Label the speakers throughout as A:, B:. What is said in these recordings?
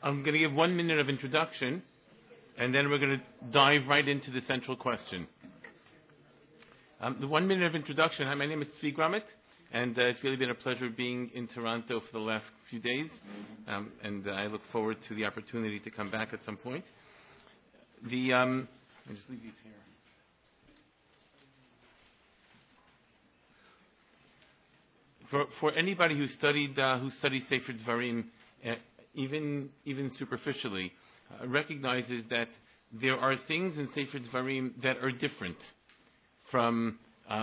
A: I'm going to give 1 minute of introduction, and then we're going to dive right into the central question. The 1 minute of introduction. Hi, my name is Tzvi Grummet, and it's really been a pleasure being in Toronto for the last few days, and I look forward to the opportunity to come back at some point. I'll just leave these here. For anybody who studied Sefer Dvarim, even superficially, recognizes that there are things in Sefer Dvarim that are different from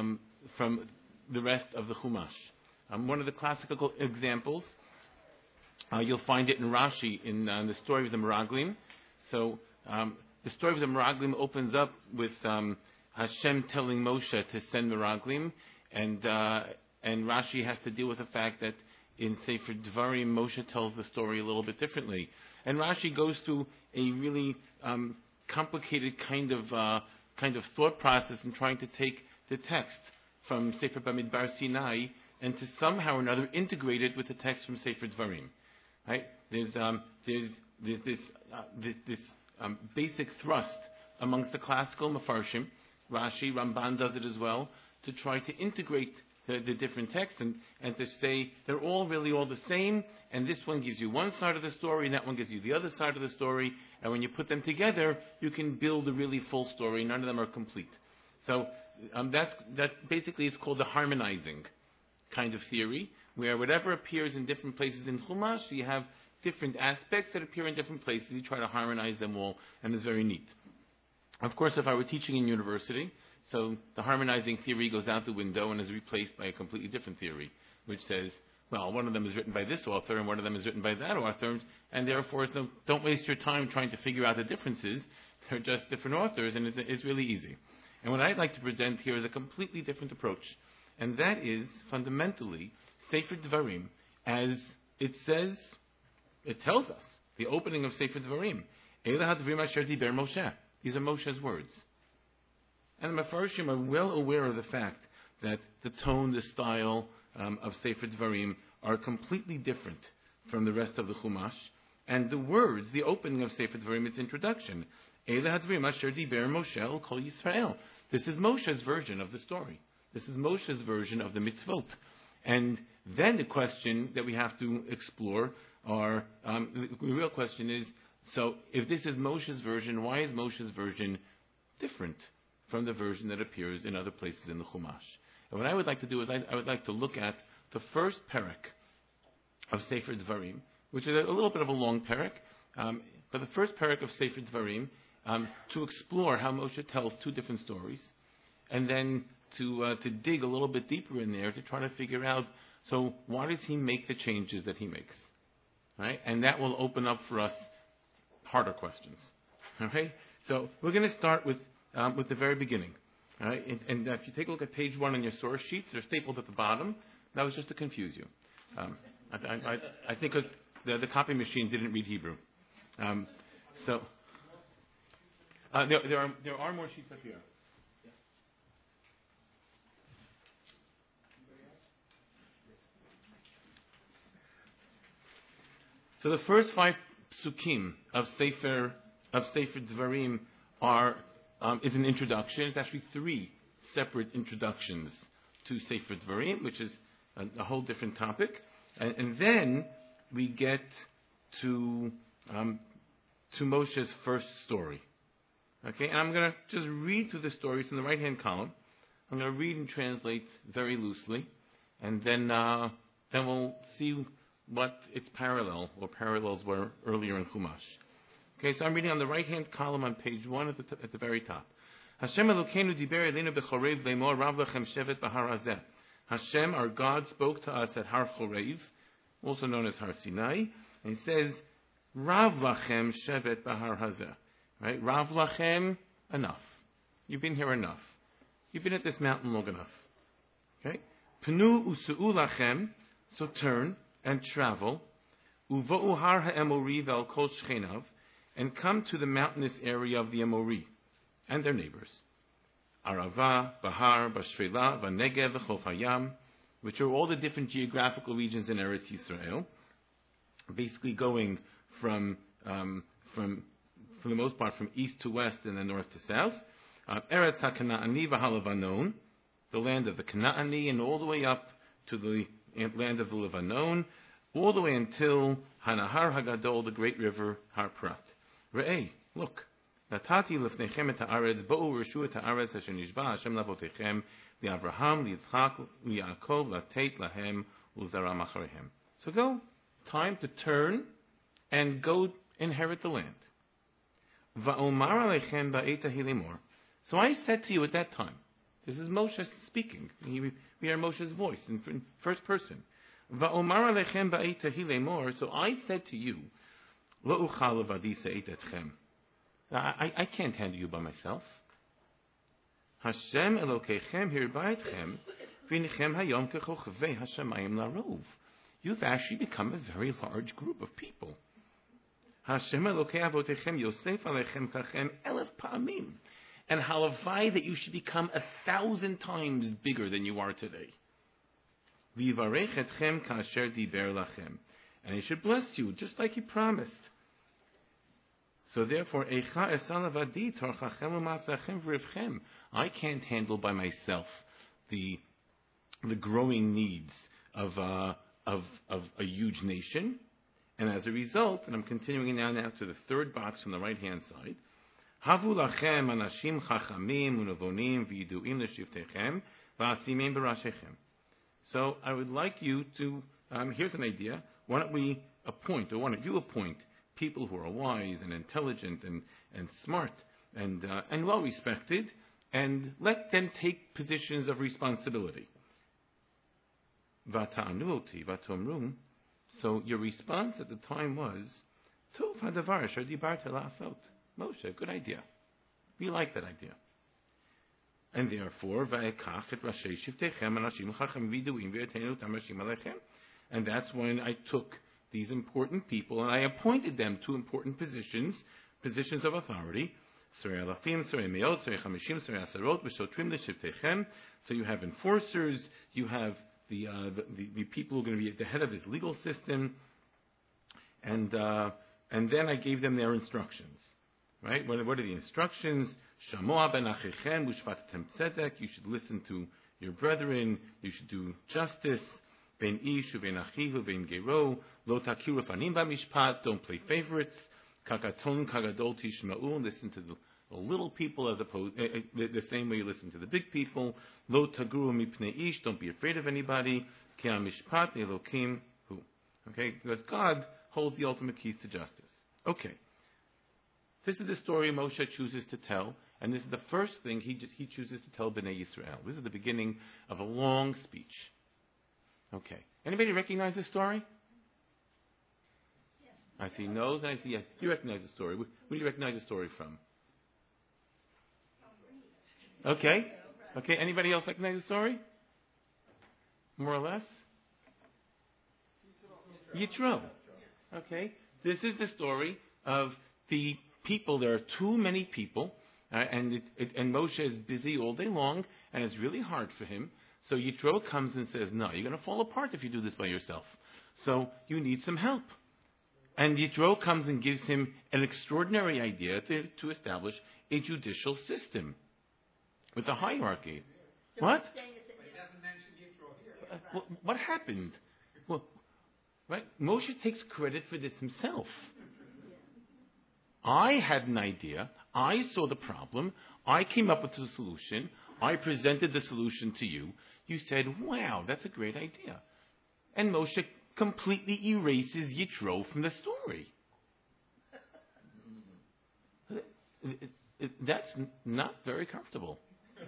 A: the rest of the Chumash. One of the classical examples, you'll find it in Rashi in the story of the Meraglim. So the story of the Meraglim opens up with Hashem telling Moshe to send Meraglim, and Rashi has to deal with the fact that in Sefer Dvarim, Moshe tells the story a little bit differently. And Rashi goes through a really complicated kind of thought process in trying to take the text from Sefer Bamidbar Sinai and to somehow or another integrate it with the text from Sefer Dvarim. Right? There's this basic thrust amongst the classical Mefarshim. Rashi, Ramban does it as well, to try to integrate the different texts and to say they're all really all the same, and this one gives you one side of the story and that one gives you the other side of the story, and when you put them together you can build a really full story. None of them are complete. So that basically is called the harmonizing kind of theory, where whatever appears in different places in Chumash, you have different aspects that appear in different places, you try to harmonize them all, and it's very neat. Of course, if I were teaching in university, so the harmonizing theory goes out the window and is replaced by a completely different theory, which says, well, one of them is written by this author and one of them is written by that author, and therefore don't waste your time trying to figure out the differences. They're just different authors, and it's really easy. And what I'd like to present here is a completely different approach, and that is fundamentally Sefer Dvarim, as it says, it tells us, the opening of Sefer Dvarim, Eila HaDvarim Asher Diber Moshe. These are Moshe's words. And the Mefarshim are well aware of the fact that the tone, the style of Sefer Dvarim are completely different from the rest of the Chumash. And the words, the opening of Sefer Dvarim, its introduction, Eila HaDvarim Asher Diber Moshe El Kol Yisrael. This is Moshe's version of the story. This is Moshe's version of the mitzvot. And then the question that we have to explore are, the real question is, so if this is Moshe's version, why is Moshe's version different from the version that appears in other places in the Chumash? And what I would like to do is I would like to look at the first parak of Sefer Dvarim, which is a little bit of a long parak, but the first parak of Sefer Dvarim, to explore how Moshe tells two different stories, and then to dig a little bit deeper in there to try to figure out, so why does he make the changes that he makes? Right? And that will open up for us harder questions. Okay? So we're going to start with the very beginning. All right? And if you take a look at page 1 on your source sheets, they're stapled at the bottom. That was just to confuse you. I think because the copy machine didn't read Hebrew. So there are more sheets up here. So the first 5 psukim of Sefer Dvarim is an introduction. It's actually 3 separate introductions to Sefer Dvarim, which is a whole different topic. And then we get to Moshe's first story. Okay, and I'm going to just read through the stories in the right-hand column. I'm going to read and translate very loosely, and then we'll see what its parallels were earlier in Chumash. Okay, so I'm reading on the right-hand column on page 1 at the very top. Hashem Elokeinu diber elenu b'chorev lemor rav lechem shevet b'har hazeh. Hashem, our God, spoke to us at Har Chorev, also known as Har Sinai, and he says, Rav lachem shevet b'har hazeh. Right? Rav lachem, enough. You've been here enough. You've been at this mountain long enough. Okay? Penu usu'u lachem, so turn and travel, uvo'u har ha'emori vel kol shchenav, and come to the mountainous area of the Emori and their neighbors. Arava, Bahar, Bashvela, Vanegev, Chof Hayam, which are all the different geographical regions in Eretz Yisrael, basically going from for the most part, from east to west and then north to south. Eretz HaKana'ani v'Halavanon, the land of the Kana'ani, and all the way up to the land of the Lebanon, all the way until Hanahar Hagadol, the great river Har Prat. Re'eh, look. Natati lefnechem et haaretz, bo'u reshu et haaretz asher nishba Hashem lavotechem, li'Avraham, li'Yitzchak, li'Yaakov, latet lahem, u'zara macharehem. So go. Time to turn and go inherit the land. Va'omar alechem ba'eta hilimor. So I said to you at that time, this is Moshe speaking. We hear Moshe's voice in first person. Va'omar alechem ba'eta hilimor. So I said to you, lo uchal v'adisa etetchem. I can't handle you by myself. Hashem Elokeichem hirbaetchem v'nichem hayom kechochavei hashamayim larov. You've actually become a very large group of people. Hashem Elokei avotechem Yosef alechem kachem elef pa'amim. And halavai that you should become 1,000 times bigger than you are today. V'yivarech etchem ka'asher diber lachem. And he should bless you just like he promised. So therefore, I can't handle by myself the growing needs of a huge nation, and as a result, and I'm continuing now to the third box on the right hand side. Havu lachem anashim chachamim unevonim v'yiduim l'shiftechem v'asimim b'rashechem. So I would like you to. Here's an idea. Why don't we appoint, or why don't you appoint, people who are wise and intelligent and smart and well respected, and let them take positions of responsibility. Vata'anuoti vatomrum. So your response at the time was, Tov hadavar asher dibarta la'asot. Moshe, good idea. We like that idea. And therefore, va'ekach et rashei shiftechem anashim chacham viduim v'yetenu tamashim alechem. And that's when I took these important people, and I appointed them to important positions of authority. So you have enforcers, you have the people who are going to be at the head of his legal system, and then I gave them their instructions. Right? What are the instructions? Shamoa ben achichem ushvatem tzedek. You should listen to your brethren. You should do justice. Ben ish uben achihu ben gero. Lo takiru fanim b'mishpat. Don't play favorites. Kakaton kagadol tishma'u. Listen to the little people as opposed the same way you listen to the big people. Lo taguru mipnei ish. Don't be afraid of anybody. Ki mishpat elokim hu. Okay, because God holds the ultimate keys to justice. Okay. This is the story Moshe chooses to tell, and this is the first thing he chooses to tell Bnei Yisrael. This is the beginning of a long speech. Okay. Anybody recognize this story? Yes. I see no's and I see yes. You recognize the story. Where do you recognize the story from? Okay. Okay. Anybody else recognize the story? More or less? Yitro. Okay. This is the story of the people. There are too many people, and Moshe is busy all day long, and it's really hard for him. So Yitro comes and says, no, you're going to fall apart if you do this by yourself. So you need some help. And Yitro comes and gives him an extraordinary idea to establish a judicial system with a hierarchy. So what? What happened? Well, right? Moshe takes credit for this himself. I had an idea. I saw the problem. I came up with the solution. I presented the solution to you. You said, wow, that's a great idea. And Moshe completely erases Yitro from the story. That's not very comfortable.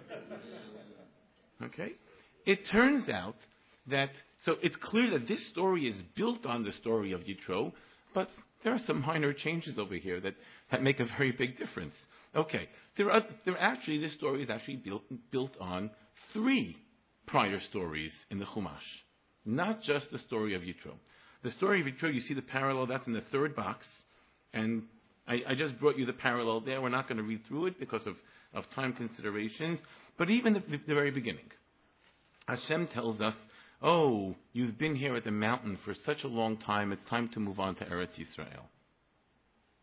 A: Okay? It turns out that, so it's clear that this story is built on the story of Yitro, but there are some minor changes over here that make a very big difference. Okay, actually, this story is actually built on 3 prior stories in the Chumash, not just the story of Yitro. The story of Yitro, you see the parallel, that's in the 3rd box, and I just brought you the parallel there. We're not going to read through it because of time considerations, but even the very beginning. Hashem tells us, oh, you've been here at the mountain for such a long time, it's time to move on to Eretz Yisrael.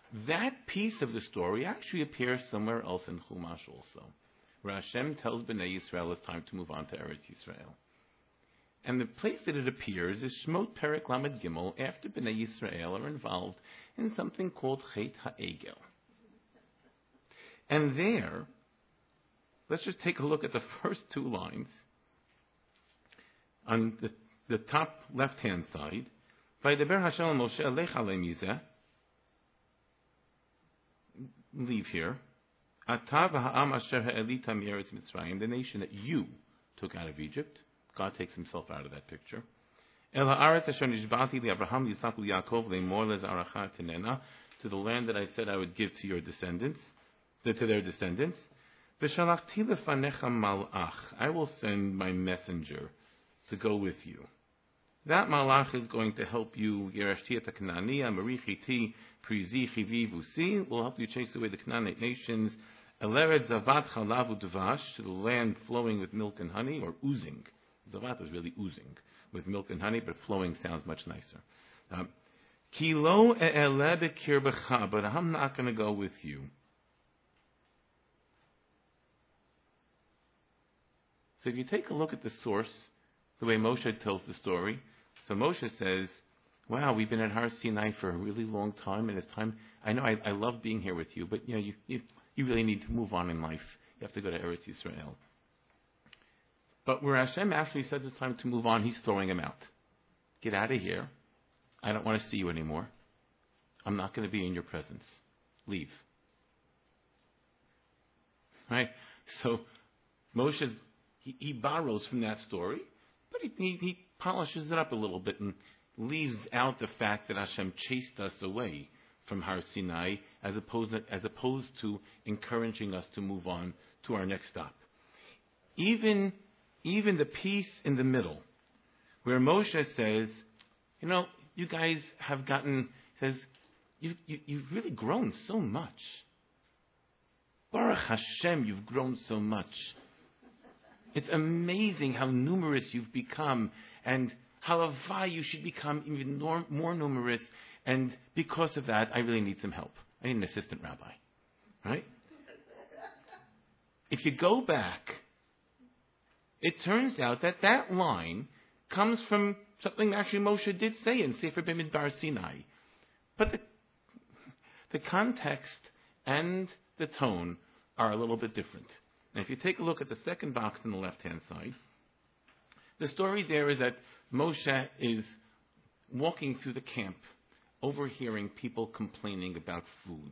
A: That piece of the story actually appears somewhere else in Chumash also, where Hashem tells Bnei Yisrael it's time to move on to Eretz Yisrael. And the place that it appears is Shmot Perek Lamed Gimel, after Bnei Yisrael are involved in something called Chet HaEgel. And there, let's just take a look at the first two lines. On the top left-hand side, Vaydaber Hashem al Moshe Elech alei mizeh. Leave here. Ata v'ha'am asher ha'elita mi'eretz Mitzrayim, the nation that you took out of Egypt. God takes himself out of that picture. El ha'aretz asher nishba'ati li'Avraham, Yitzchak, Yaakov, le'mor le'zaracha tenena, to the land that I said I would give to your descendants, to their descendants. V'shalachti lefanecha malach, I will send my messenger to go with you. That malach is going to help you. Yerashti et Knania, Marichiti, Prizi, Chivi, Vusi, will help you chase away the Canaanite nations. Elered Zavat Chalav Udvash, to the land flowing with milk and honey, or oozing. Zavat is really oozing with milk and honey, but flowing sounds much nicer. Ki lo e'eleh b'kirbecha, but I'm not going to go with you. So if you take a look at the source, the way Moshe tells the story, so Moshe says, wow, we've been at Har Sinai for a really long time, and it's time, I know I love being here with you, but you really need to move on in life. You have to go to Eretz Yisrael. But where Hashem actually says it's time to move on, he's throwing him out. Get out of here. I don't want to see you anymore. I'm not going to be in your presence. Leave. Right? So Moshe, he borrows from that story, but he polishes it up a little bit and leaves out the fact that Hashem chased us away from Har Sinai as opposed to encouraging us to move on to our next stop. Even the piece in the middle, where Moshe says, you guys have you've really grown so much. Baruch Hashem, you've grown so much. It's amazing how numerous you've become, and halavai, you should become even more numerous, and because of that, I really need some help. I need an assistant rabbi. Right? If you go back, it turns out that line comes from something actually Moshe did say in Sefer B'Midbar Sinai. But the context and the tone are a little bit different. And if you take a look at the second box on the left-hand side, the story there is that Moshe is walking through the camp, overhearing people complaining about food.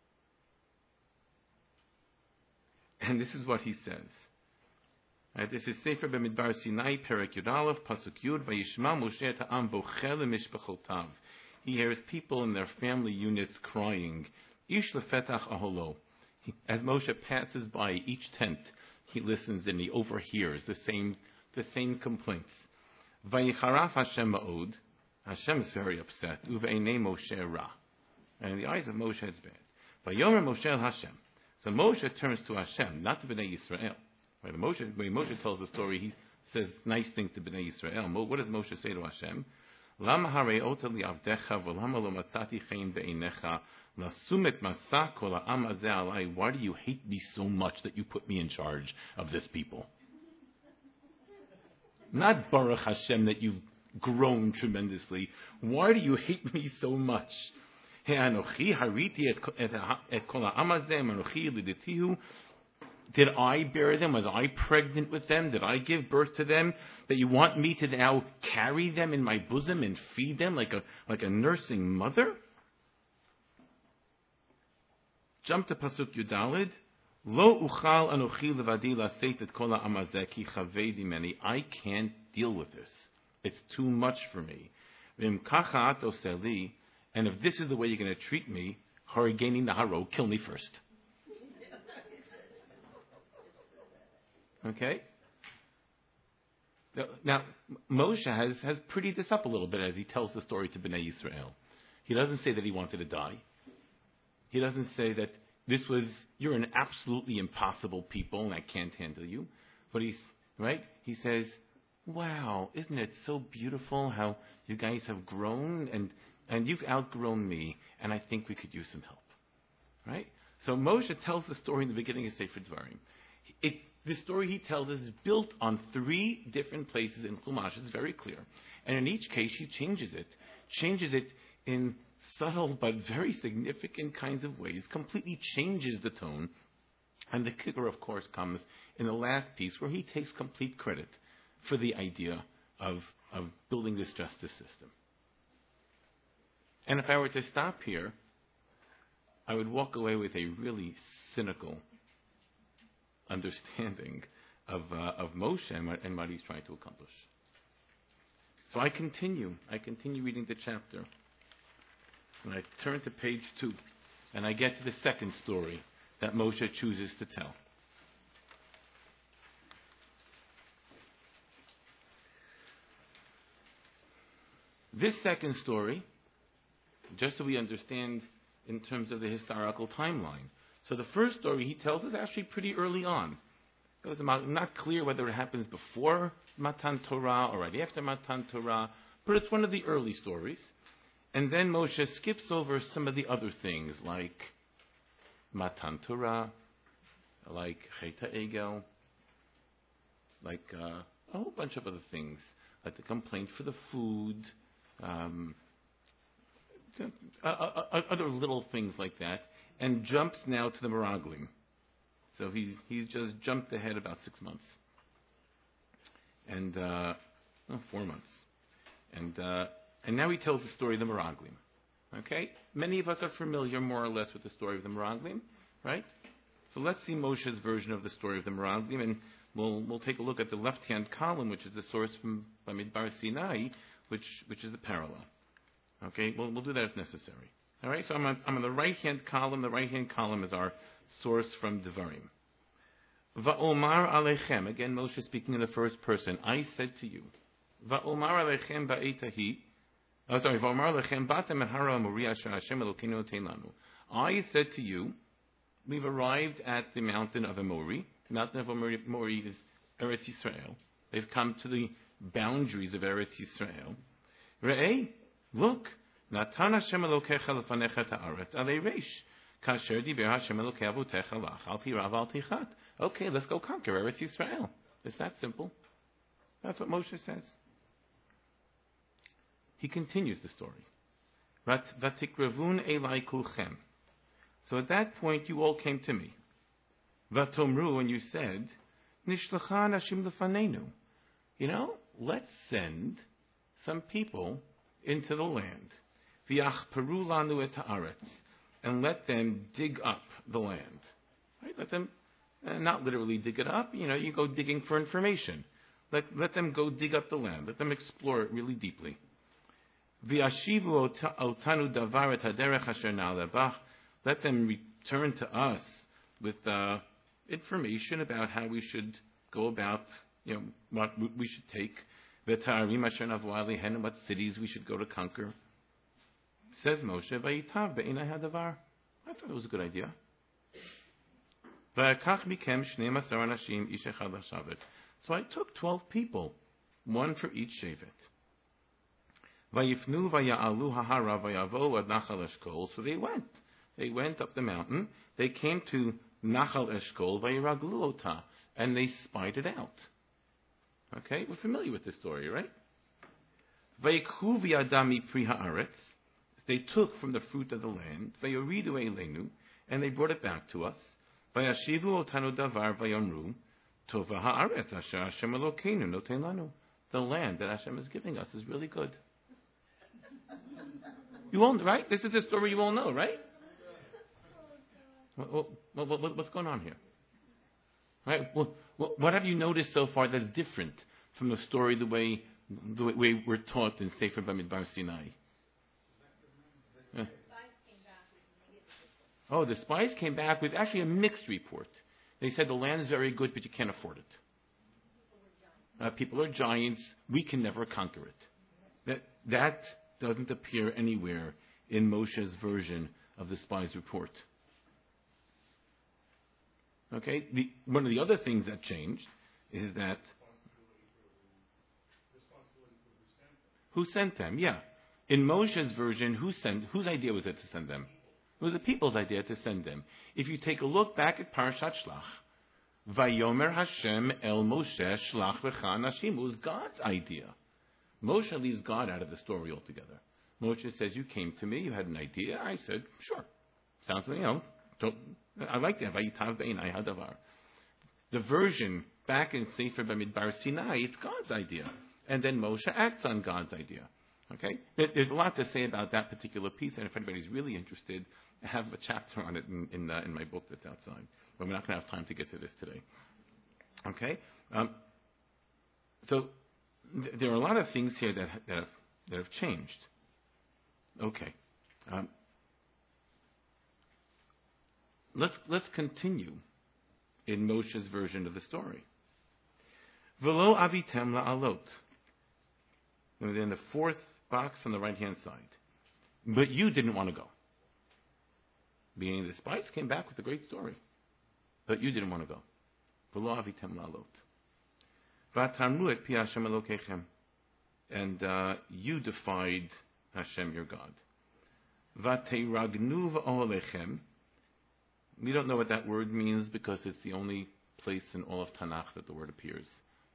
A: And this is what he says. This is Sefer B'Midbar Sinai, Perek Yud Aleph, Pasuk Yud, Vayishma Moshe ta'am bochel mishpachotav. He hears people in their family units crying, Ish lefetach aholo. As Moshe passes by each tent, he listens and he overhears the same complaints. Vayicharaf Hashem ma'od. Hashem is very upset. Uve'enei Moshe ra. And in the eyes of Moshe it's bad. Vayomer Moshe el Hashem. So Moshe turns to Hashem, not to Bnei Yisrael. When Moshe tells the story, he says nice things to Bnei Yisrael. What does Moshe say to Hashem? Lama hare'ota li'avdecha v'lama lo matzati chen be'einecha lasumet masa kol ha'am hazeh alai. Why do you hate me so much that you put me in charge of this people? Not Baruch Hashem that you've grown tremendously. Why do you hate me so much? He'anochi hariti et kol ha'am hazeh anochi liditihu. Did I bear them? Was I pregnant with them? Did I give birth to them? That you want me to now carry them in my bosom and feed them like a nursing mother? Jump to Pasuk Yudalid. Lo uchal anochi levadi laseit et kol ha'am hazeh ki chavei meni. I can't deal with this. It's too much for me. V'im kacha at oseli. And if this is the way you're going to treat me, harigeni naharo, kill me first. Okay? Now, Moshe has prettied this up a little bit as he tells the story to Bnei Yisrael. He doesn't say that he wanted to die. He doesn't say that you're an absolutely impossible people and I can't handle you. But he says, wow, isn't it so beautiful how you guys have grown? And and you've outgrown me, and I think we could use some help. Right? So Moshe tells the story in the beginning of Sefer Dvarim. The story he tells is built on 3 different places in Chumash. It's very clear. And in each case, he changes it in subtle but very significant kinds of ways, completely changes the tone. And the kicker, of course, comes in the last piece where he takes complete credit for the idea of building this justice system. And if I were to stop here, I would walk away with a really cynical understanding of Moshe and what he's trying to accomplish. So I continue reading the chapter. And I turn to page 2, and I get to the second story that Moshe chooses to tell. This second story, just so we understand in terms of the historical timeline. So the first story he tells is actually pretty early on. It was not clear whether it happens before Matan Torah or right after Matan Torah, but it's one of the early stories. And then Moshe skips over some of the other things like Matan Torah, like Chet HaEgel, like a whole bunch of other things, like the complaint for the food, other little things like that, and jumps now to the Meraglim. So he's just jumped ahead about 6 months, and 4 months, and now he tells the story of the Meraglim. Okay, many of us are familiar more or less with the story of the Meraglim, right? So let's see Moshe's version of the story of the Meraglim, and we'll take a look at the left-hand column, which is the source from Bamidbar Sinai, which is the parallel. Okay, we'll do that if necessary. All right, so I'm on the right-hand column. The right-hand column is our source from Devarim. Va'omar alechem. Again, Moshe speaking in the first person. I said to you. Va'omar alechem ba'etahi. Va'omar alechem batem hara Moriah asher Hashem Elokeinu noten lanu. I said to you, we've arrived at the mountain of Amori. The mountain of Amori is Eretz Yisrael. They've come to the boundaries of Eretz Yisrael. Re'eh, look. Natan Hashem Elokecha lefanecha ta'aretz alei reish. Kasher diber Hashem Elokei avotecha lach al tirav al tichat. Okay, let's go conquer Eretz Yisrael. It's that simple. That's what Moshe says. He continues the story. Vatikrevun elai kulchem. So at that point, you all came to me. Vatomru, and you said, Nishlachan Hashem lefanenu. Let's send some people into the land. V'yachperu lanu et haaretz, and let them dig up the land. Right? Let them, not literally dig it up. You go digging for information. Let them go dig up the land. Let them explore it really deeply. V'yashivu otanu davar et haderech asher na'aleh. Let them return to us with information about how we should go about, what we should take. V'ta'arim asher navu alehen, and what cities we should go to conquer. Says Moshe, Vayitav be'inai hadavar. I thought it was a good idea. V'akach mikem shnei masar anashim ish echad l'shavet. So I took 12 people, one for each shevet. Vayifnu vaya'alu hahara vayavo ad Nachal Eshkol. So they went. They went up the mountain. They came to Nachal Eshkol vayiraglu ota, and they spied it out. Okay, we're familiar with this story, right? Vayikhu v'yadami pri haaretz. They took from the fruit of the land, vayoridu eleinu, and they brought it back to us. Vayashivu otanu davar vayomru, tova haaretz asher Hashem Elokeinu noten lanu. The land that Hashem is giving us is really good. You all, right? This is the story you all know, right? What's going on here? Right? What have you noticed so far that's different from the story the way we're taught in Sefer Bamidbar Sinai? Oh, the spies came back with actually a mixed report. They said the land is very good, but you can't afford it. People are giants. We can never conquer it. That doesn't appear anywhere in Moshe's version of the spies' report. Okay, one of the other things that changed is that who sent them? Yeah. In Moshe's version, whose idea was it to send them? It was the people's idea to send them. If you take a look back at Parashat Shlach, Vayomer Hashem el Moshe Shlach lecha anashim, it was God's idea. Moshe leaves God out of the story altogether. Moshe says, you came to me, you had an idea. I said, sure. Sounds like, I like that. Vayitav beinai hadavar. The version back in Sefer Bamidbar Sinai, it's God's idea. And then Moshe acts on God's idea. Okay? There's a lot to say about that particular piece, and if anybody's really interested, I have a chapter on it in my book that's outside. But we're not going to have time to get to this today. Okay? So there are a lot of things here that have changed. Okay. Let's continue in Moshe's version of the story. V'lo avitem la'alot. And then the fourth box on the right-hand side. But you didn't want to go. Meaning the spies came back with a great story. But you didn't want to go. V'lo avitem la'alot. V'atamru et pi Hashem Elokechem. And you defied Hashem your God. V'teiragnu v'oholechem. We don't know what that word means because it's the only place in all of Tanakh that the word appears.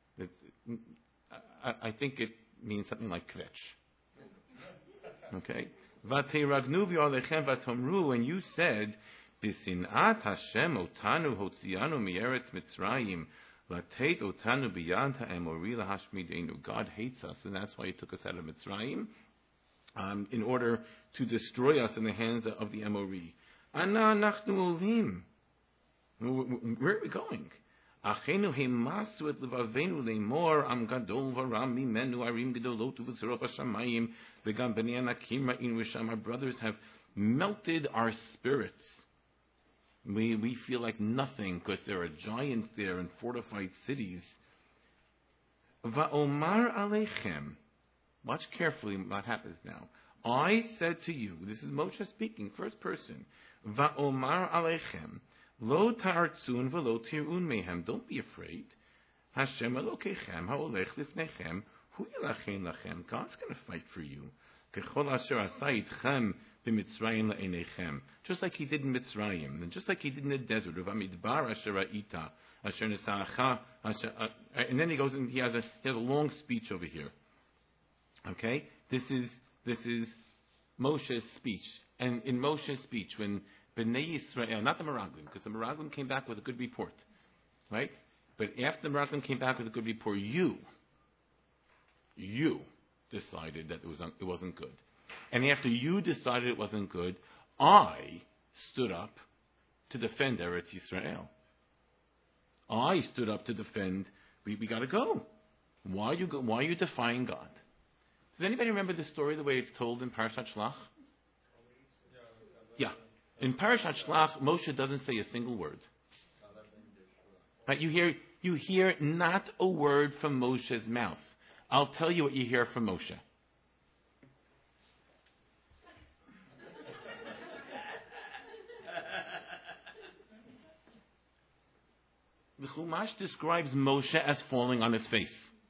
A: I think it means something like kvetch. Okay? V'teiragnu v'oholechem v'tomru, and you said, B'sinat Hashem otanu hotzianu mi'eretz Mitzrayim latet otanu b'yad ha'emori lahashmidenu. God hates us, and that's why He took us out of Mitzrayim, in order to destroy us in the hands of the Emori. Ana nachnu olim. Where are we going? Achenu hemasu et levavenu leimor am gadol varam mimenu arim gedolot uv'zerot hashamayim v'gam b'nei anakim ra'in v'sham. Our brothers have melted our spirits. We feel like nothing because there are giants there and fortified cities. Va'omar aleichem. Watch carefully what happens now. I said to you, this is Moshe speaking, first person. Va'omar aleichem, lo ta'artzun v'lo tir'un mehem. Don't be afraid. Hashem Elokechem ha'olech lifnechem hu yilachen lachem. God's going to fight for you. Kechol asher asa itchem b'Mitzrayim la'enechem. Just like He did in Mitzrayim, and just like He did in the desert of Amidbar asher ra'ita asher nesa'acha. And then he goes and he has a long speech over here. Okay, this is Moshe's speech, and in Moshe's speech, when Bnei Yisrael, not the Meraglim, because the Meraglim came back with a good report, right? But after the Meraglim came back with a good report, you decided that it wasn't good, and after you decided it wasn't good, I stood up to defend Eretz Yisrael. I stood up to defend. We got to go. Why are you defying God? Does anybody remember the story the way it's told in Parashat Shlach? Yeah. In Parashat Shlach, Moshe doesn't say a single word. Right? You hear not a word from Moshe's mouth. I'll tell you what you hear from Moshe. The Chumash describes Moshe as falling on his face.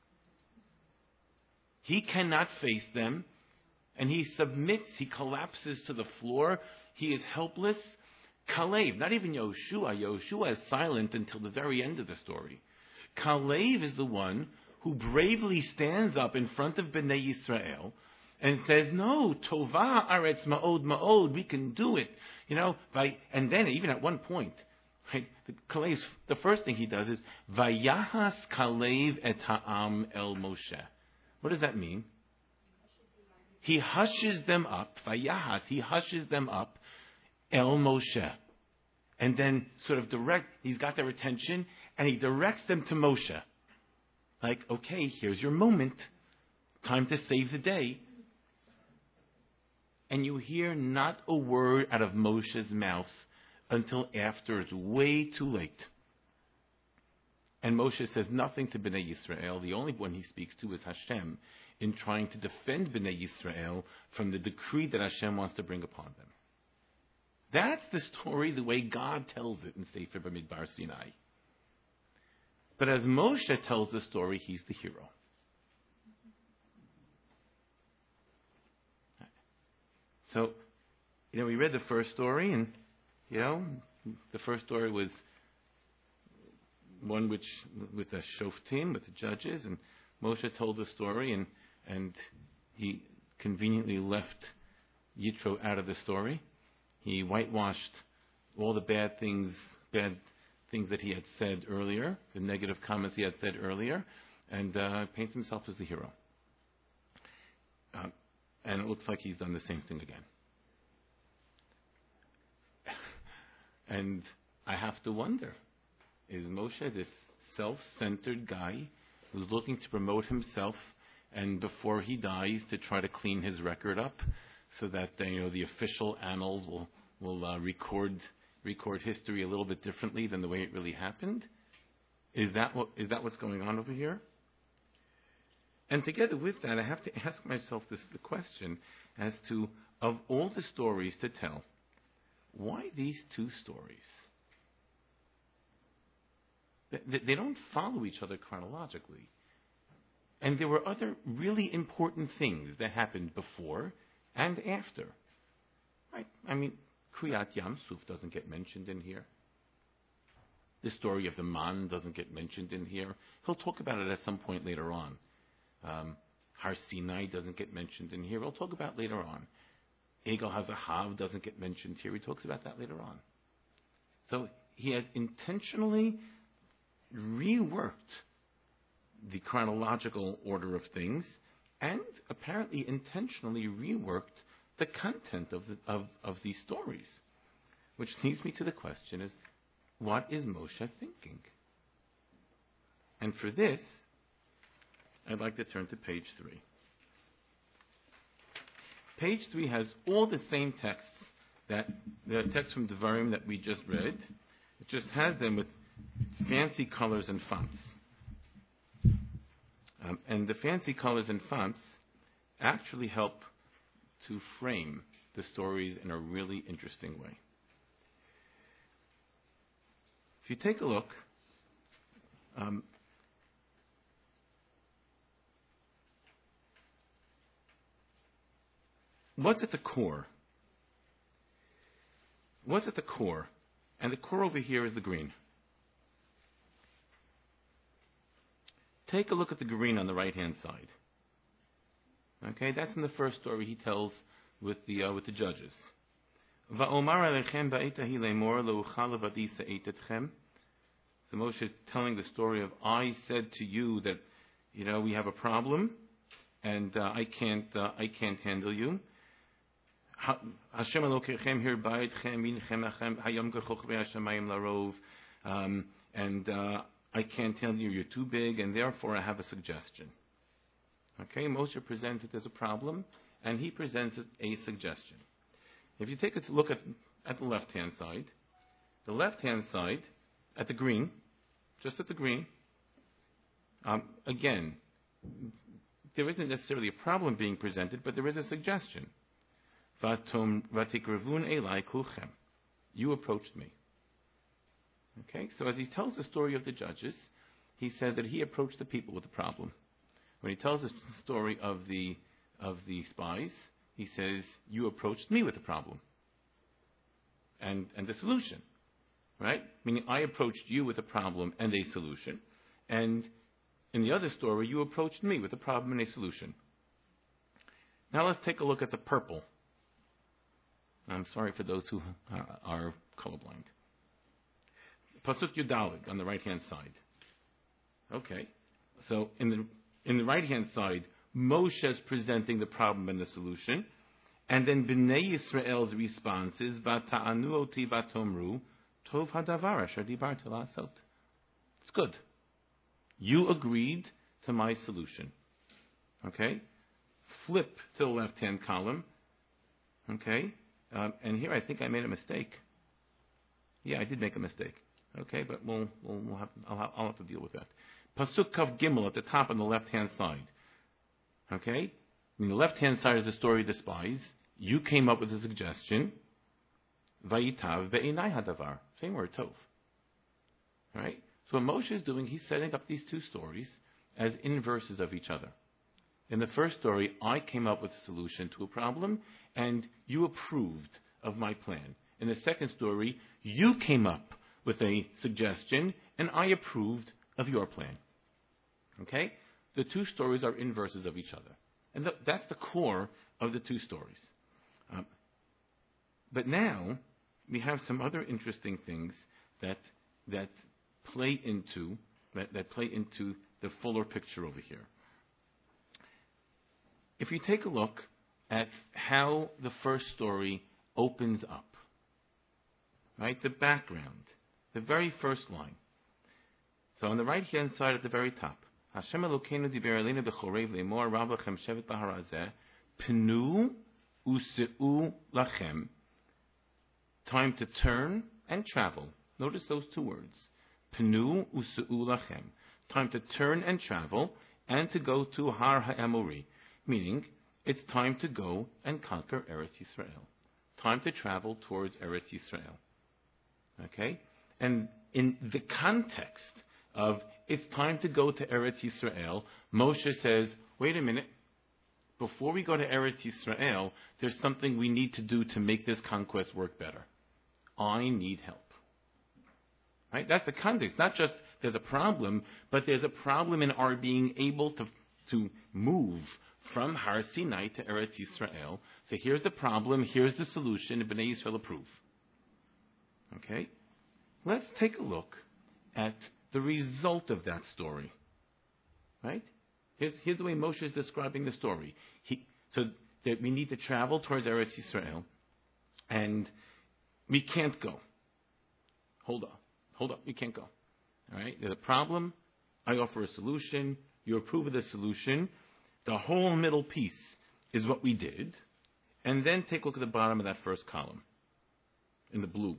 A: He cannot face them, and he submits, he collapses to the floor, he is helpless. Kalev, not even Yoshua. Yoshua is silent until the very end of the story. Kalev is the one who bravely stands up in front of Bnei Yisrael and says, no, Tova Aretz Ma'od Ma'od, we can do it. And then even at one point, right, the first thing he does is, Vayahas Kalev et ha'am el Moshe. What does that mean? He hushes them up, Vayahas, he hushes them up, El Moshe. And then sort of he's got their attention, and he directs them to Moshe. Like, okay, here's your moment. Time to save the day. And you hear not a word out of Moshe's mouth until after it's way too late. And Moshe says nothing to Bnei Yisrael. The only one he speaks to is Hashem in trying to defend Bnei Yisrael from the decree that Hashem wants to bring upon them. That's the story the way God tells it in Sefer Bamidbar Sinai. But as Moshe tells the story, he's the hero. So, we read the first story, and, the first story was one with the shoftim, with the judges, and Moshe told the story, and he conveniently left Yitro out of the story. He whitewashed all the bad things that he had said earlier, the negative comments he had said earlier, and paints himself as the hero. And it looks like he's done the same thing again. And I have to wonder, is Moshe this self-centered guy who's looking to promote himself and before he dies to try to clean his record up so that the official annals will record history a little bit differently than the way it really happened? Is that what's going on over here? And together with that, I have to ask myself the question as to, of all the stories to tell, why these two stories? They don't follow each other chronologically. And there were other really important things that happened before and after. Right? I mean, Kriyat Yam Suf doesn't get mentioned in here. The story of the man doesn't get mentioned in here. He'll talk about it at some point later on. Har Sinai doesn't get mentioned in here. We'll talk about later on. Egel HaZahav doesn't get mentioned here. He talks about that later on. So he has intentionally reworked the chronological order of things and apparently intentionally reworked the content of these stories. Which leads me to the question is, what is Moshe thinking? And for this, I'd like to turn to page 3. Page 3 has all the same texts, that the text from Devarim that we just read. It just has them with fancy colors and fonts. And the fancy colors and fonts actually help to frame the stories in a really interesting way. If you take a look, what's at the core? What's at the core? And the core over here is the green. Take a look at the green on the right-hand side. Okay, that's in the first story he tells with the judges. So Moshe is telling the story of, I said to you that, we have a problem, and I can't handle you. Hashem Elokechem hirbayitchem vinchem hayom kechochvei hashamayim larov, and I can't handle you. You're too big, and therefore I have a suggestion. Okay, Moshe presents it as a problem, and he presents it a suggestion. If you take a look at the left-hand side, at the green, just at the green, again, there isn't necessarily a problem being presented, but there is a suggestion. Vatikrevun elai kulchem. You approached me. Okay, so as he tells the story of the judges, he said that he approached the people with a problem. When he tells the story of the spies, he says, you approached me with a problem. And the solution. Right? Meaning I approached you with a problem and a solution. And in the other story, you approached me with a problem and a solution. Now let's take a look at the purple. I'm sorry for those who are colorblind. Pasuk Yudalid on the right-hand side. Okay. So in the right-hand side, Moshe is presenting the problem and the solution. And then Bnei Yisrael's response is, Vata'anu oti vatomru, tov hadavar asher dibartu la'asot. It's good. You agreed to my solution. Okay? Flip to the left-hand column. Okay? And here I think I made a mistake. Yeah, I did make a mistake. Okay, but I'll have to deal with that. Pasuk Kav Gimel at the top on the left-hand side. Okay? On the left-hand side is the story of the spies. You came up with a suggestion. Vayitav be'enai hadavar. Same word, tov. Right? So what Moshe is doing, he's setting up these two stories as inverses of each other. In the first story, I came up with a solution to a problem, and you approved of my plan. In the second story, you came up with a suggestion, and I approved of your plan. Okay? The two stories are inverses of each other. And that's the core of the two stories. But now, we have some other interesting things that play into the fuller picture over here. If you take a look at how the first story opens up, right, the background, the very first line. So on the right-hand side at the very top, Hashem Elokeinu diber aleinu b'chorev le'emor rab lachem shevet bahar hazeh penu u'se'u lachem. Time to turn and travel. Notice those two words. Penu u'se'u lachem. Time to turn and travel and to go to Har HaEmori. Meaning, it's time to go and conquer Eretz Yisrael. Time to travel towards Eretz Yisrael. Okay? And in the context of it's time to go to Eretz Yisrael, Moshe says, wait a minute, before we go to Eretz Yisrael, there's something we need to do to make this conquest work better. I need help. Right? That's the context. Not just there's a problem, but there's a problem in our being able to move from Har Sinai to Eretz Yisrael. So here's the problem, here's the solution, and Bnei Yisrael approve. Okay? Let's take a look at the result of that story. Right? Here's the way Moshe is describing the story. So that we need to travel towards Eretz Yisrael, and we can't go. Hold up, we can't go. All right? There's a problem, I offer a solution, you approve of the solution. The whole middle piece is what we did. And then take a look at the bottom of that first column, in the blue.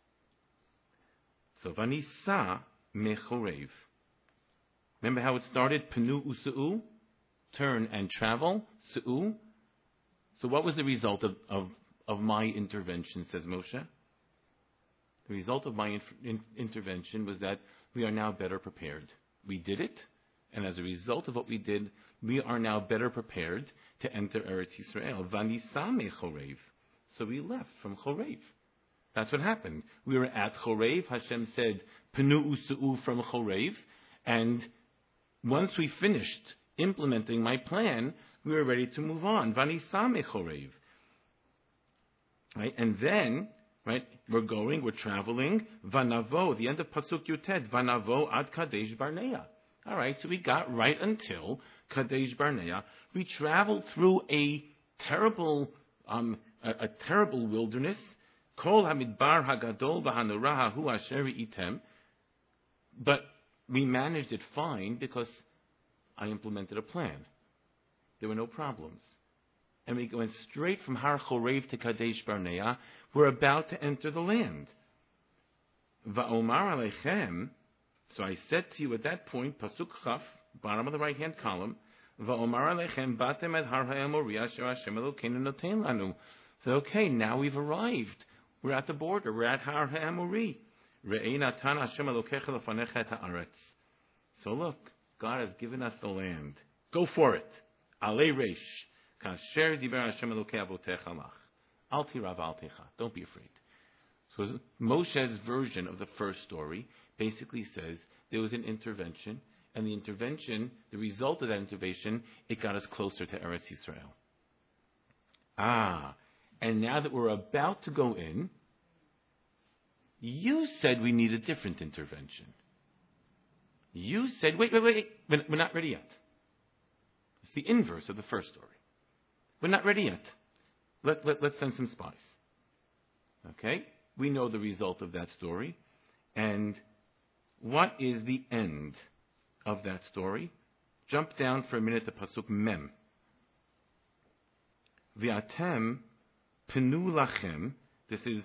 A: So, Vanisa mechorev. Remember how it started? Penu u'su'u, turn and travel, su'u. So what was the result of my intervention, says Moshe? The result of my intervention was that we are now better prepared. We did it, and as a result of what we did, we are now better prepared to enter Eretz Yisrael. Vanisa mechorev. So we left from Chorev. That's what happened. We were at Chorev. Hashem said, Penu u'su'u from Chorev. And once we finished implementing my plan, we were ready to move on. Vanisa mechorev. Right? And then, right, we're traveling. Vanavo, the end of Pasuk Yutet. Vanavo ad Kadesh Barnea. All right, so we got right until Kadesh Barnea. We traveled through a terrible wilderness. Kol hamidbar hagadol v'hanura hahu asher item. But we managed it fine because I implemented a plan. There were no problems. And we went straight from Har Chorev to Kadesh Barnea. We're about to enter the land. Va'omar aleichem. So I said to you at that point, Pasuk Chaf, bottom of the right-hand column, Va'omar aleichem batem et Har HaEmori asher Hashem Elokeinu noten lanu. So okay, now we've arrived. We're at the border. We're at Har HaEmori. Re'ei natan Hashem Elokecha lefanecha et ha'aretz. So look, God has given us the land. Go for it. Alei reish. Kasher diber Hashem Elokei avotecha lach. Al tirav al techa. Don't be afraid. So Moshe's version of the first story basically says there was an intervention, and the result of that intervention, it got us closer to Eretz Yisrael. And now that we're about to go in, you said we need a different intervention. You said, wait, we're not ready yet. It's the inverse of the first story. We're not ready yet. Let's send some spies. Okay? We know the result of that story. And what is the end of that story? Jump down for a minute to Pasuk Mem. V'atem penu lachem. This is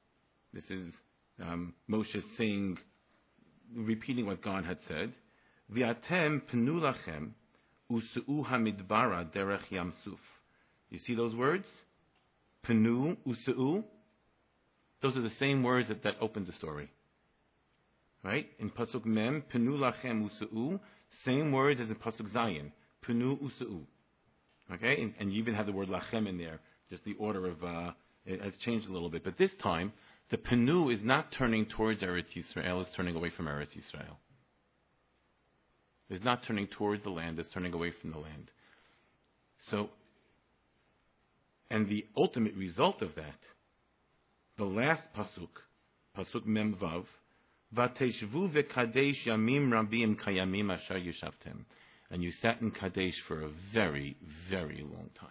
A: Moshe saying, repeating what God had said. V'atem penu lachem u'su'u hamidbara derech yamsuf. You see those words? Penu u'su'u. Those are the same words that opened the story. Right? In Pasuk Mem, Penu lachem u'su'u, same words as in Pasuk Zayin, Penu u'su'u. Okay, and you even have the word lachem in there. Just the order of it has changed a little bit. But this time, the Penu is not turning towards Eretz Yisrael, it's turning away from Eretz Yisrael. It's not turning towards the land, it's turning away from the land. So, and the ultimate result of that, the last pasuk Mem Vav, Vateshvu v'kadesh yamim rabim kayamim asher yishavtem. And you sat in Kadesh for a very, very long time.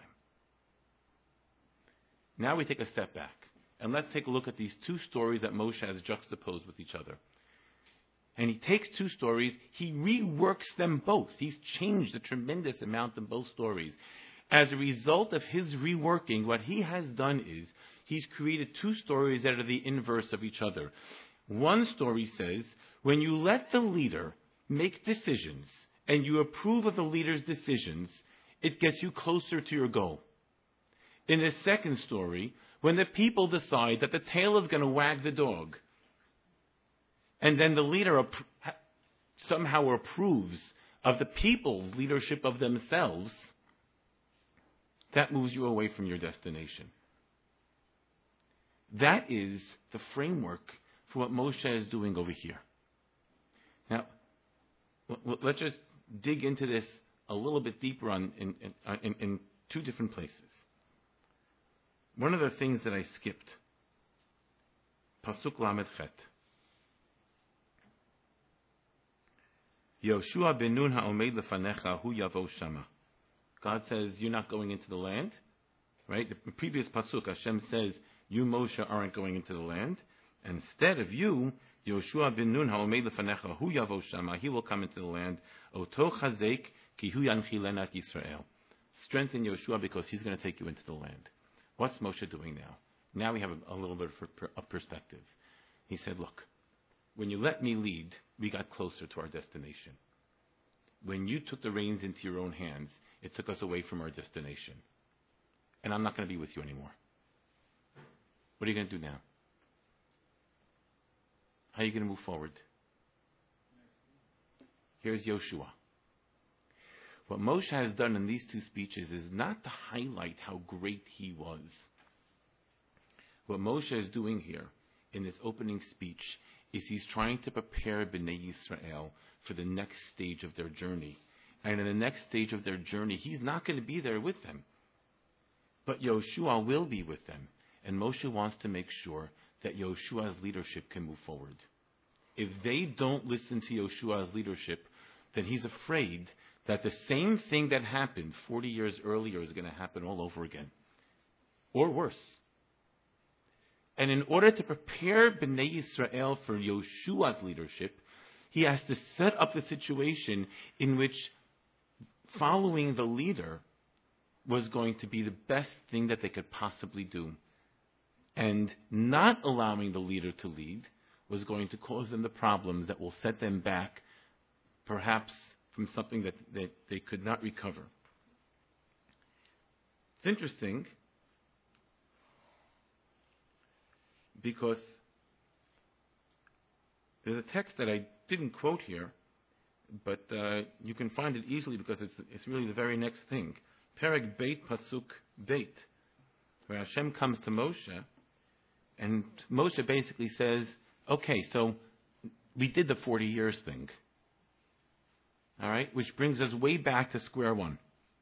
A: Now we take a step back, and let's take a look at these two stories that Moshe has juxtaposed with each other. And he takes two stories, he reworks them both. He's changed a tremendous amount in both stories. As a result of his reworking, what he has done is, he's created two stories that are the inverse of each other. One story says, when you let the leader make decisions, and you approve of the leader's decisions, it gets you closer to your goal. In the second story, when the people decide that the tail is going to wag the dog, and then the leader somehow approves of the people's leadership of themselves, that moves you away from your destination. That is the framework for what Moshe is doing over here. Now, let's just dig into this a little bit deeper in two different places. One of the things that I skipped, Pasuk Lamed Chet. Yoshua ben Nun ha'omed lefanecha hu yavo shama. God says, you're not going into the land. Right? The previous Pasuk, Hashem says, you, Moshe, aren't going into the land. Instead of you, Yoshua ben Nun ha'omed lefanecha hu yavo shama. He will come into the land. Oto chazek ki hu yanchilena Yisrael. Strengthen Yoshua because he's going to take you into the land. What's Moshe doing now? Now we have a little bit of perspective. He said, look, when you let me lead, we got closer to our destination. When you took the reins into your own hands, it took us away from our destination. And I'm not going to be with you anymore. What are you going to do now? How are you going to move forward? Here's Yoshua. What Moshe has done in these two speeches is not to highlight how great he was. What Moshe is doing here in this opening speech is he's trying to prepare Bnei Yisrael for the next stage of their journey. And in the next stage of their journey, he's not going to be there with them. But Yoshua will be with them. And Moshe wants to make sure that Yoshua's leadership can move forward. If they don't listen to Yoshua's leadership, then he's afraid that the same thing that happened 40 years earlier is going to happen all over again. Or worse. And in order to prepare Bnei Yisrael for Yoshua's leadership, he has to set up the situation in which following the leader was going to be the best thing that they could possibly do. And not allowing the leader to lead was going to cause them the problems that will set them back, perhaps from something that they could not recover. It's interesting because there's a text that I didn't quote here, but you can find it easily because it's really the very next thing. Perek Beit Pasuk Beit, where Hashem comes to Moshe, and Moshe basically says, okay, so we did the 40 years thing. All right, which brings us way back to square one.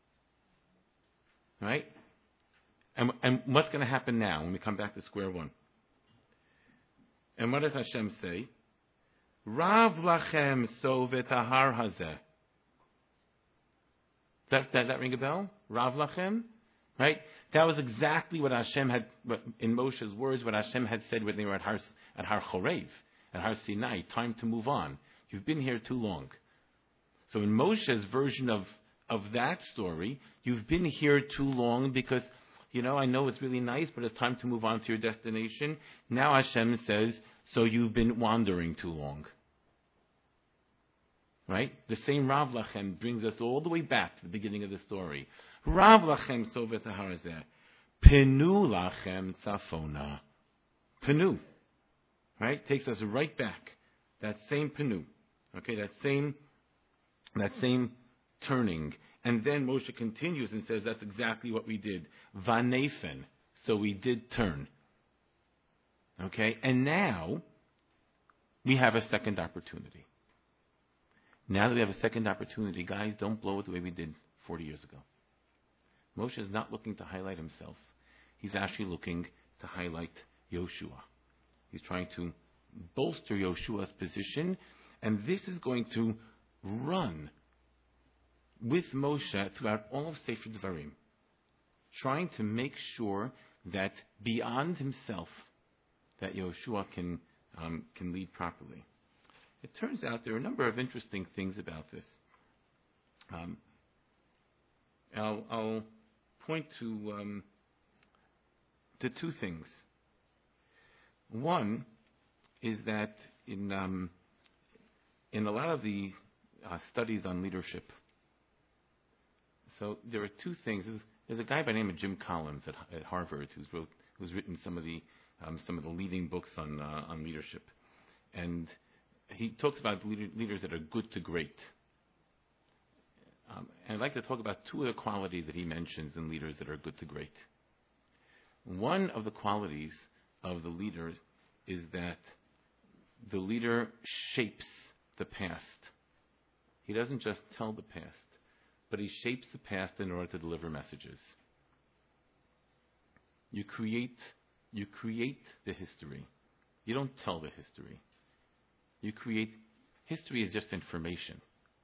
A: All right? And what's going to happen now when we come back to square one? And what does Hashem say? Rav lachem so v'tahar hazeh. That ring a bell? Rav lachem? Right? That was exactly what Hashem had, in Moshe's words, what Hashem had said when they were at Har Chorev, at Har Sinai. Time to move on. You've been here too long. So in Moshe's version of that story, you've been here too long because, I know it's really nice, but it's time to move on to your destination. Now Hashem says, so you've been wandering too long. Right? The same Rav Lachem brings us all the way back to the beginning of the story. Rav Lachem sovet harazeh. Penu lachem tzafona. Penu. Right? Takes us right back. That same penu. Okay, that same turning And then Moshe continues and says, that's exactly what we did. Vanefen. So we did turn. Okay? And now, we have a second opportunity. Now that we have a second opportunity, guys, don't blow it the way we did 40 years ago. Moshe is not looking to highlight himself. He's actually looking to highlight Yoshua. He's trying to bolster Yoshua's position, and this is going to run with Moshe throughout all of Sefer Dvarim, trying to make sure that beyond himself, that Yoshua can lead properly. It turns out there are a number of interesting things about this. I'll point to two things. One is that in a lot of the studies on leadership, so there are two things. There's a guy by the name of Jim Collins at Harvard who's written some of the leading books on leadership, and he talks about leaders that are good to great. And I'd like to talk about two of the qualities that he mentions in leaders that are good to great. One of the qualities of the leader is that the leader shapes the past. He doesn't just tell the past, but he shapes the past in order to deliver messages. You create the history. You don't tell the history. History is just information.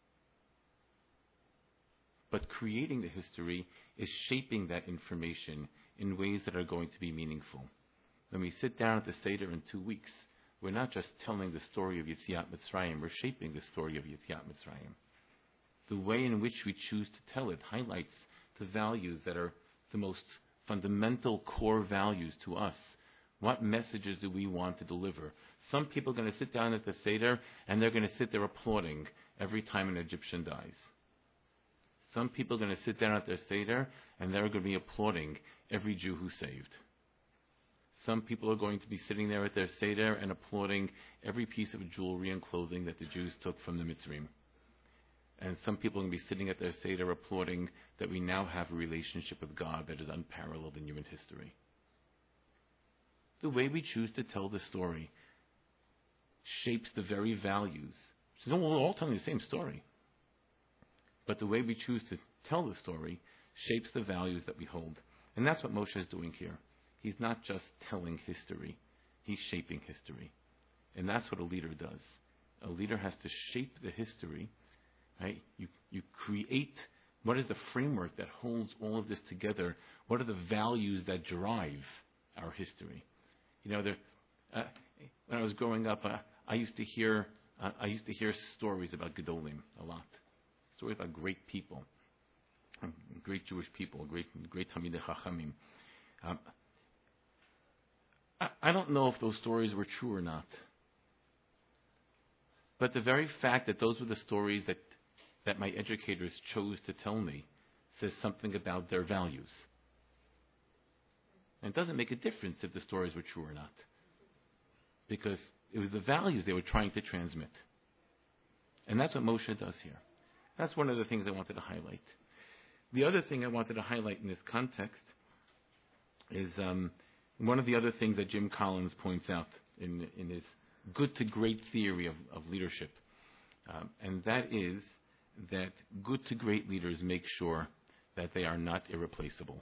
A: But creating the history is shaping that information in ways that are going to be meaningful. When we sit down at the Seder in 2 weeks, we're not just telling the story of Yetziat Mitzrayim, we're shaping the story of Yetziat Mitzrayim. The way in which we choose to tell it highlights the values that are the most fundamental core values to us. What messages do we want to deliver? Some people are going to sit down at the Seder and they're going to sit there applauding every time an Egyptian dies. Some people are going to sit down at their Seder and they're going to be applauding every Jew who's saved. Some people are going to be sitting there at their Seder and applauding every piece of jewelry and clothing that the Jews took from the Mitzrayim. And some people are going to be sitting at their Seder applauding that we now have a relationship with God that is unparalleled in human history. The way we choose to tell the story shapes the very values. So we're all telling the same story. But the way we choose to tell the story shapes the values that we hold. And that's what Moshe is doing here. He's not just telling history. He's shaping history. And that's what a leader does. A leader has to shape the history. Right? You create, what is the framework that holds all of this together? What are the values that drive our history? You know, when I was growing up, I used to hear stories about Gedolim a lot. Stories about great people, great Jewish people, great Talmidei Chachamim. I don't know if those stories were true or not. But the very fact that those were the stories that my educators chose to tell me says something about their values. And it doesn't make a difference if the stories were true or not. Because it was the values they were trying to transmit. And that's what Moshe does here. That's one of the things I wanted to highlight. The other thing I wanted to highlight in this context is one of the other things that Jim Collins points out in his good to great theory of leadership. And that is that good to great leaders make sure that they are not irreplaceable.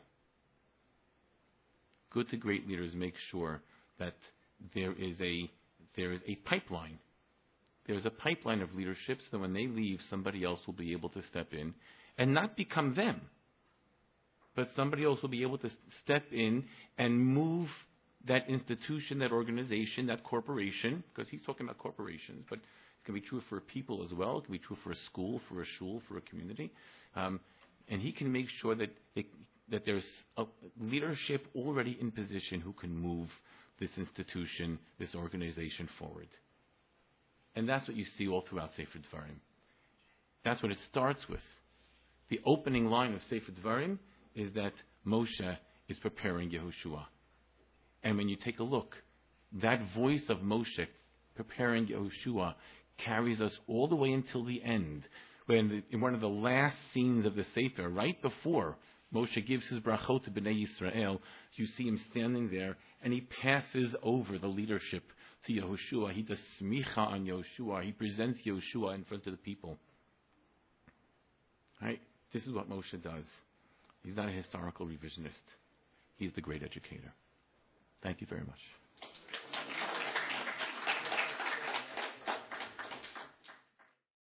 A: Good to great leaders make sure that there is a pipeline. There's a pipeline of leadership so that when they leave, somebody else will be able to step in and not become them. But somebody else will be able to step in and move that institution, that organization, that corporation, because he's talking about corporations, but it can be true for people as well. It can be true for a school, for a shul, for a community. And he can make sure that there's a leadership already in position who can move this institution, this organization forward. And that's what you see all throughout Sefer Dvarim. That's what it starts with. The opening line of Sefer Dvarim is that Moshe is preparing Yehoshua. And when you take a look, that voice of Moshe preparing Yehoshua carries us all the way until the end, when in one of the last scenes of the Sefer, right before Moshe gives his brachot to Bnei Yisrael, you see him standing there, and he passes over the leadership to Yehoshua. He does smicha on Yehoshua. He presents Yehoshua in front of the people. Right? This is what Moshe does. He's not a historical revisionist. He's the great educator. Thank you very much.